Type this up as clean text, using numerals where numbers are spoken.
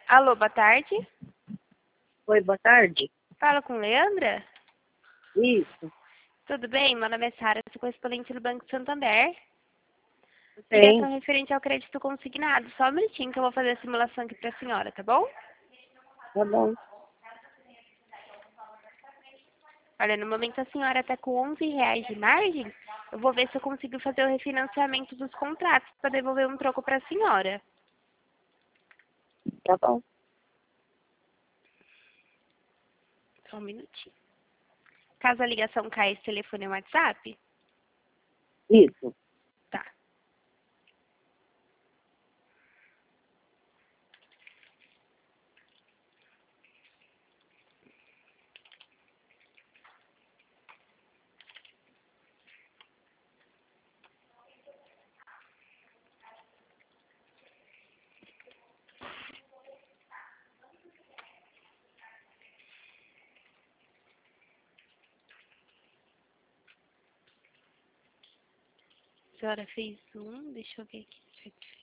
Alô, boa tarde. Oi, boa tarde. Fala com Leandra? Isso, Tudo bem? Meu nome é Sara, sou correspondente do Banco Santander. tem. Ligação referente ao crédito consignado. Só um minutinho que eu vou fazer a simulação aqui para a senhora, tá bom? Tá bom. Olha, no momento a senhora está com R$ 11 de margem. Eu vou ver se eu consigo fazer o refinanciamento dos contratos para devolver um troco para a senhora. Tá bom. Só um minutinho. Caso a ligação caia, esse telefone é o WhatsApp? Isso. Tá. A senhora fez um, deixa eu ver aqui.